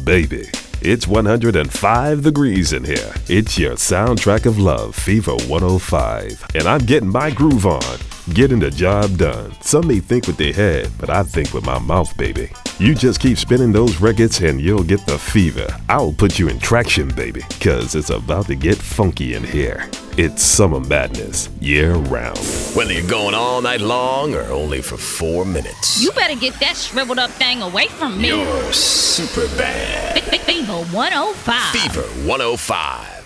Baby, it's 105 degrees in here. It's your soundtrack of love, Fever 105. And I'm getting my groove on, getting the job done. Some may think with their head, but I think with my mouth, baby. You just keep spinning those records and you'll get the fever. I'll put you in traction, baby, cause it's about to get funky in here. It's summer madness, year round. Whether you're going all night long or only for 4 minutes. You better get that shriveled up thing away from me. You're super bad. Fever 105. Fever 105.